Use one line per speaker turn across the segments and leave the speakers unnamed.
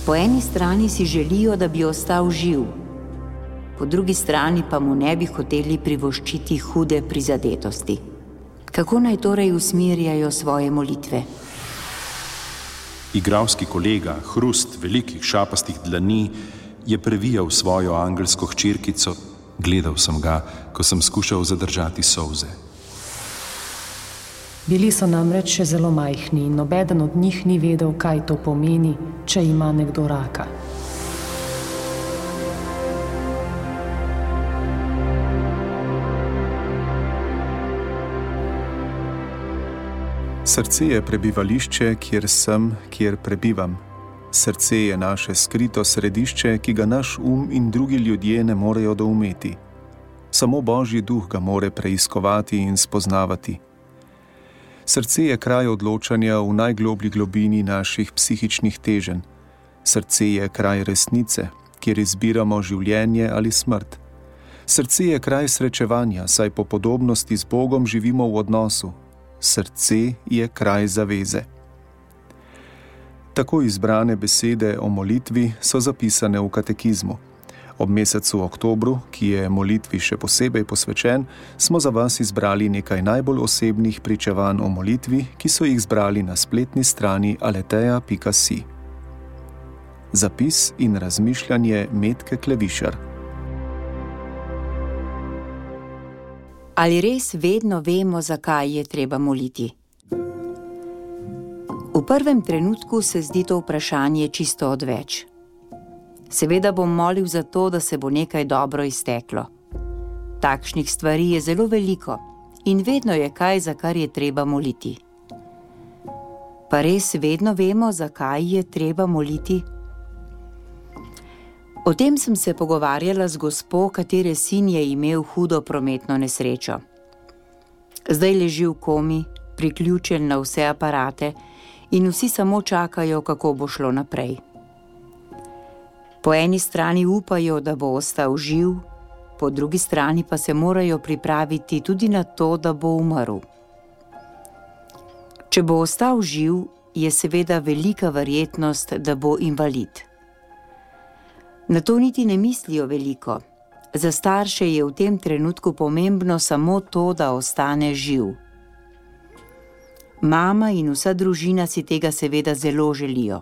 Po eni strani si želijo, da bi ostal živ, po drugi strani pa mu ne bi hoteli privoščiti hude prizadetosti. Kako naj torej usmerjajo svoje molitve?
Igralski kolega, hrust velikih šapastih dlani, je previjal svojo angelsko hčerkico. Gledal sem ga, ko sem skušal zadržati solze.
Bili so namreč še zelo majhni in nobeden od njih ni vedel, kaj to pomeni, če ima nekdo raka.
Srce je prebivališče, kjer sem, kjer prebivam. Srce je naše skrito središče, ki ga naš in drugi ljudje ne morejo doumeti. Samo Božji duh ga more preiskovati in spoznavati. Srce je kraj odločanja v najgloblji globini naših psihičnih teženj. Srce je kraj resnice, kjer izbiramo življenje ali smrt. Srce je kraj srečevanja, saj po podobnosti z Bogom živimo v odnosu. Srce je kraj zaveze. Tako izbrane besede o molitvi so zapisane v katekizmu. Ob mesecu oktobru, ki je molitvi še posebej posvečen, smo za vas izbrali nekaj najbolj osebnih pričevanj o molitvi, ki so jih zbrali na spletni strani aleteja.si. Zapis in razmišljanje Metke Klevišar.
Ali res vedno vemo, zakaj je treba moliti? V prvem trenutku se zdi to vprašanje čisto odveč. Seveda bom molil za to, da se bo nekaj dobro izteklo. Takšnih stvari je zelo veliko in vedno je kaj, za kar je treba moliti. Pa res vedno vemo, zakaj je treba moliti? O tem sem se pogovarjala z gospo, katere sin je imel hudo prometno nesrečo. Zdaj leži v komi, priključen na vse aparate in vsi samo čakajo, kako bo šlo naprej. Po eni strani upajo, da bo ostal živ, po drugi strani pa se morajo pripraviti tudi na to, da bo umrl. Če bo ostal živ, je seveda velika verjetnost, da bo invalid. Na to niti ne mislijo veliko. Za starše je v tem trenutku pomembno samo to, da ostane živ. Mama in vsa družina si tega seveda zelo želijo.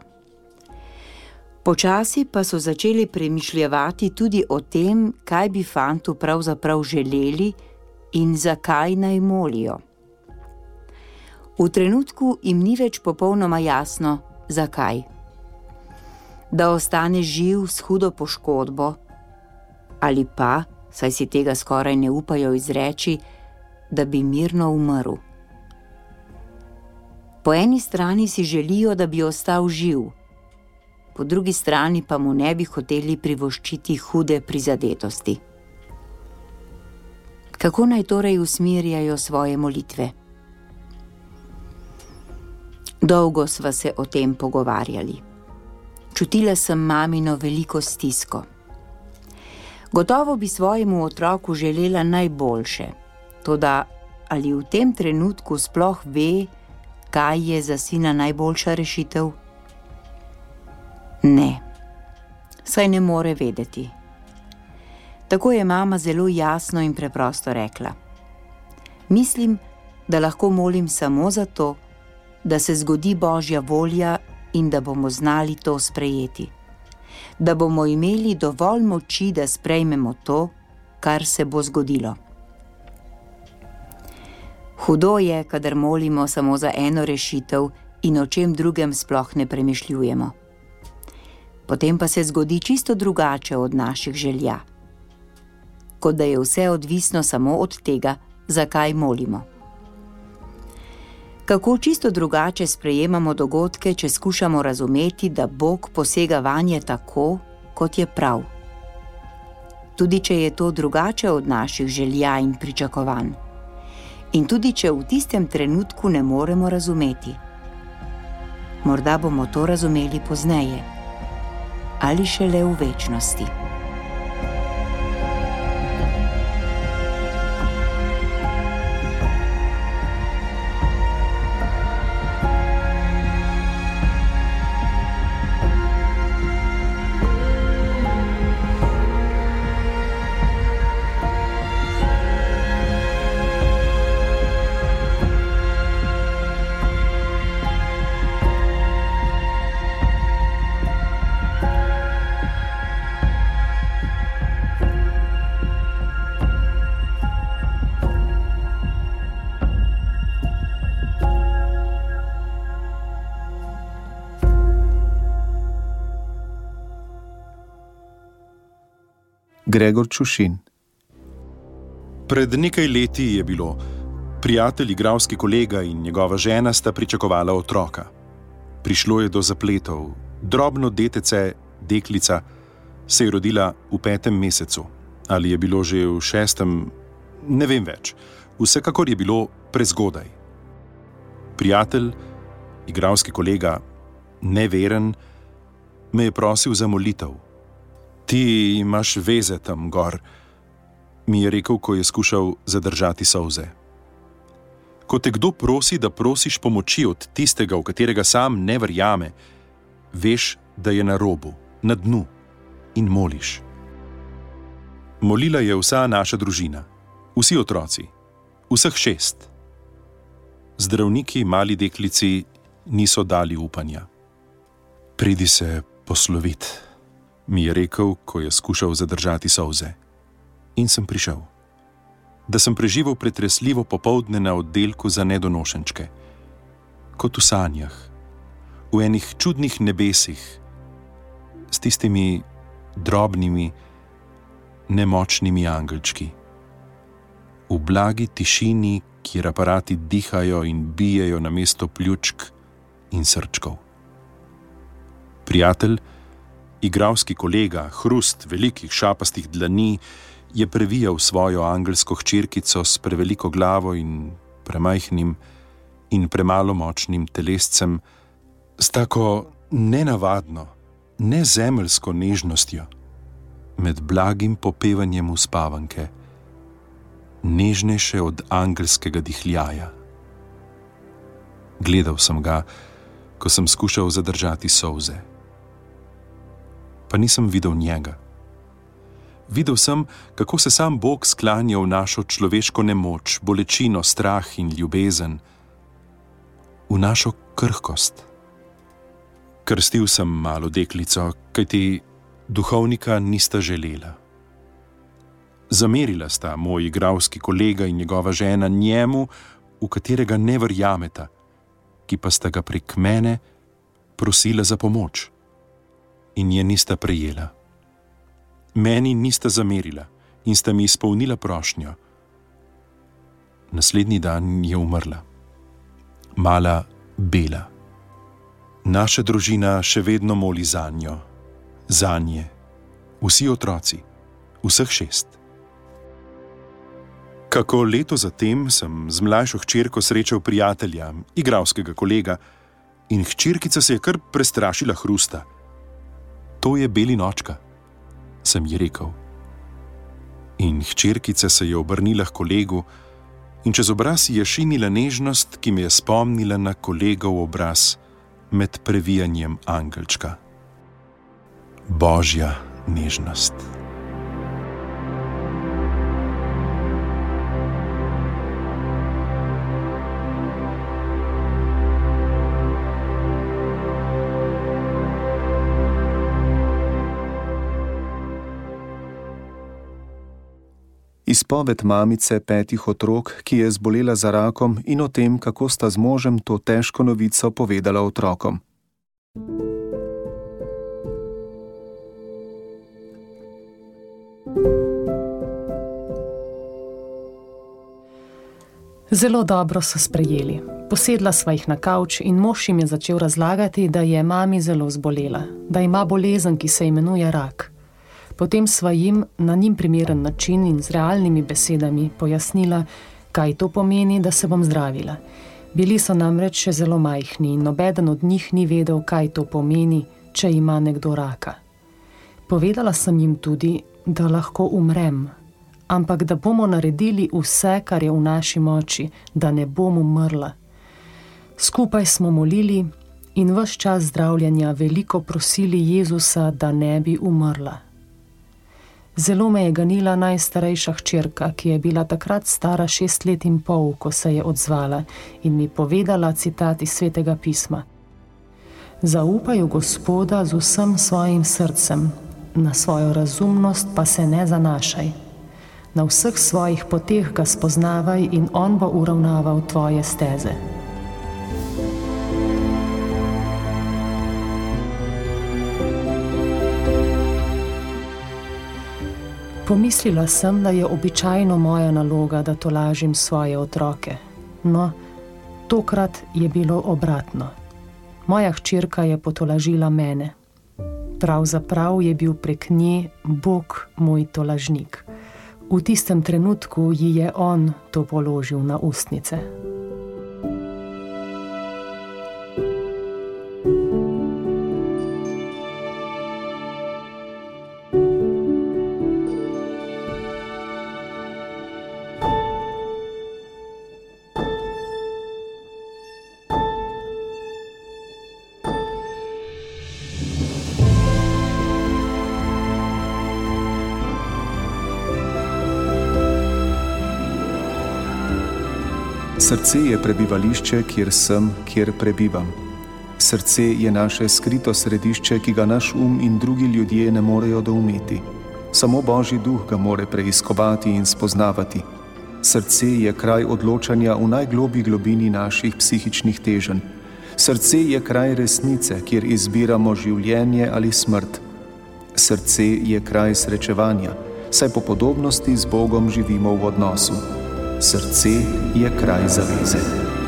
Počasi pa so začeli premišljevati tudi o tem, kaj bi fantu pravzaprav želeli in zakaj naj molijo. V trenutku jim ni več popolnoma jasno, zakaj. Da ostane živ s hudo poškodbo, ali pa, saj si tega skoraj ne upajo izreči, da bi mirno umrl. Po eni strani si želijo, da bi ostal živ, po drugi strani pa mu ne bi hoteli privoščiti hude prizadetosti. Kako naj torej usmerjajo svoje molitve? Dolgo sva se o tem pogovarjali. Čutila sem mamino veliko stisko. Gotovo bi svojemu otroku želela najboljše, toda ali v tem trenutku sploh ve, kaj je za sina najboljša rešitev? Ne, saj ne more vedeti. Tako je mama zelo jasno in preprosto rekla. Mislim, da lahko molim samo za to, da se zgodi Božja volja in da bomo znali to sprejeti. Da bomo imeli dovolj moči, da sprejmemo to, kar se bo zgodilo. Hudo je, kadar molimo samo za eno rešitev in o čem drugem sploh ne premišljujemo. Potem pa se zgodi čisto drugače od naših želja. Kot da je vse odvisno samo od tega, zakaj molimo. Kako čisto drugače sprejemamo dogodke, če skušamo razumeti, da Bog posega vanje tako, kot je prav. Tudi če je to drugače od naših želja in pričakovanj. In tudi če v tistem trenutku ne moremo razumeti. Morda bomo to razumeli pozneje. Ali šele v večnosti.
Gregor Čušin.
Pred nekaj leti je bilo. Prijatelj, igralski kolega in njegova žena sta pričakovala otroka. Prišlo je do zapletov. Drobno detece, deklica, se je rodila v 5. mesecu. Ali je bilo že v 6., ne vem več. Vsekakor je bilo prezgodaj. Prijatelj, igralski kolega, neveren, me je prosil za molitev. Ti imaš veze tam gor, mi je rekel, ko je skušal zadržati solze. Ko te kdo prosi, da prosiš pomoči od tistega, v katerega sam ne verjame, veš, da je na robu, na dnu in moliš. Molila je vsa naša družina, vsi otroci, vseh 6. Zdravniki mali deklici niso dali upanja. Pridi se poslovit, mi je rekel, ko je skušal zadržati solze. In sem prišel. Da sem preživel pretresljivo popoldne na oddelku za nedonošenčke. Kot v sanjah, v enih čudnih nebesih, s tistimi drobnimi, nemočnimi angelčki. V blagi tišini, kjer aparati dihajo in bijejo namesto pljučk in srčkov. Prijatelj, igralski kolega, hrust velikih šapastih dlani, je previjal svojo angelsko hčerkico s preveliko glavo in premajhnim in premalo močnim telescem, s tako nenavadno, nezemeljsko nežnostjo, med blagim popevanjem uspavanke, nežnejše od angelskega dihljaja. Gledal sem ga, ko sem skušal zadržati solze. Pa nisem videl njega. Videl sem, kako se sam Bog sklanja v našo človeško nemoč, bolečino, strah in ljubezen, v našo krhkost. Krstil sem malo deklico, kajti duhovnika nista želela. Zamerila sta moj igralski kolega in njegova žena njemu, v katerega ne verjameta, ki pa sta ga prek mene prosila za pomoč in je nista prejela. Meni nista zamerila in sta mi izpolnila prošnjo. Naslednji dan je umrla. Mala Bela. Naša družina še vedno moli zanjo, zanje, vsi otroci, vseh 6. Kako leto zatem sem z mlajšo hčerko srečal prijatelja, igralskega kolega, in hčerkica se je kar prestrašila hrusta. To je Belinočka, sem ji rekel. In hčerkica se je obrnila k kolegu in čez obraz je šinila nežnost, ki me je spomnila na kolegov obraz med previjanjem angelčka. Božja nežnost.
Izpoved mamice 5 otrok, ki je zbolela za rakom, in o tem, kako sta z možem to težko novico povedala otrokom.
Zelo dobro so sprejeli. Posedla sva jih na kavč in mož jim je začel razlagati, da je mami zelo zbolela, da ima bolezen, ki se imenuje rak. Potem sva jim na njim primeren način in z realnimi besedami pojasnila, kaj to pomeni, da se bom zdravila. Bili so namreč še zelo majhni in nobeden od njih ni vedel, kaj to pomeni, če ima nekdo raka. Povedala sem jim tudi, da lahko umrem, ampak da bomo naredili vse, kar je v naši moči, da ne bom umrla. Skupaj smo molili in ves čas zdravljenja veliko prosili Jezusa, da ne bi umrla. Zelo me je ganila najstarejša hčerka, ki je bila takrat stara 6 let in pol, ko se je odzvala in mi povedala citat iz Svetega pisma. Zaupaj v Gospoda z vsem svojim srcem, na svojo razumnost pa se ne zanašaj. Na vseh svojih poteh ga spoznavaj in on bo uravnaval tvoje steze. Pomislila sem, da je običajno moja naloga, da tolažim svoje otroke. No, tokrat je bilo obratno. Moja hčerka je potolažila mene. Pravzaprav je bil prek nje Bog moj tolažnik. V tistem trenutku ji je on to položil na ustnice.
Srce je prebivališče, kjer sem, kjer prebivam. Srce je naše skrito središče, ki ga naš in drugi ljudje ne morejo doumeti. Samo Božji duh ga more preiskovati in spoznavati. Srce je kraj odločanja v najgloblji globini naših psihičnih teženj. Srce je kraj resnice, kjer izbiramo življenje ali smrt. Srce je kraj srečevanja, saj po podobnosti z Bogom živimo v odnosu. Srce je kraj zaveze.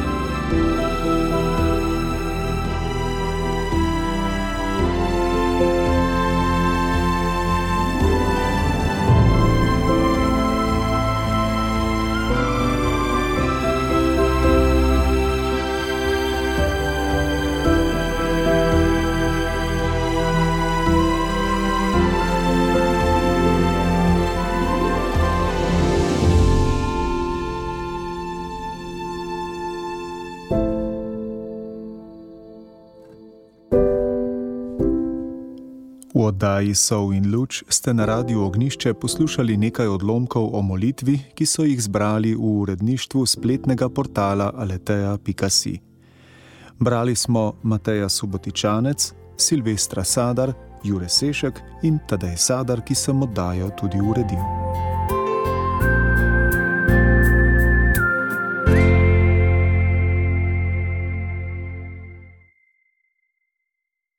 V oddaji Sol in luč ste na Radiu Ognjišče poslušali nekaj odlomkov o molitvi, ki so jih zbrali v uredništvu spletnega portala aleteja.si. Brali smo Mateja Subotičanec, Silvestra Sadar, Jure Sešek in Tadej Sadar, ki sem oddajo tudi uredil.